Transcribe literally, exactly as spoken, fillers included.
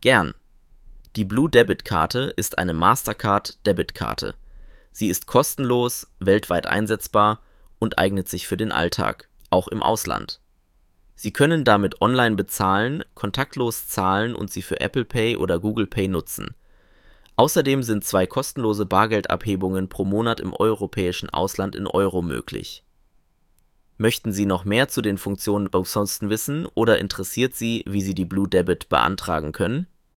Gern. Die Blue Debit-Karte ist eine Mastercard-Debitkarte. Sie ist kostenlos, weltweit einsetzbar und eignet sich für den Alltag, auch im Ausland. Sie können damit online bezahlen, kontaktlos zahlen und sie für Apple Pay oder Google Pay nutzen. Außerdem sind zwei kostenlose Bargeldabhebungen pro Monat im europäischen Ausland in Euro möglich. Möchten Sie noch mehr zu den Funktionen Booksonsten wissen oder interessiert Sie, wie Sie die Blue Debit beantragen können?